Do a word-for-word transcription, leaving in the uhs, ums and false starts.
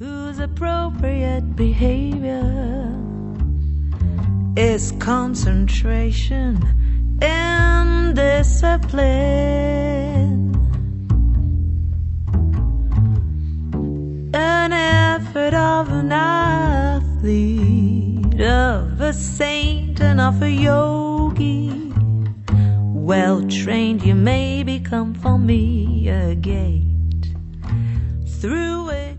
whose appropriate behavior is concentration and discipline, an effort of an athlete, of a saint and of a yogi. Well trained you may become for me a gate through it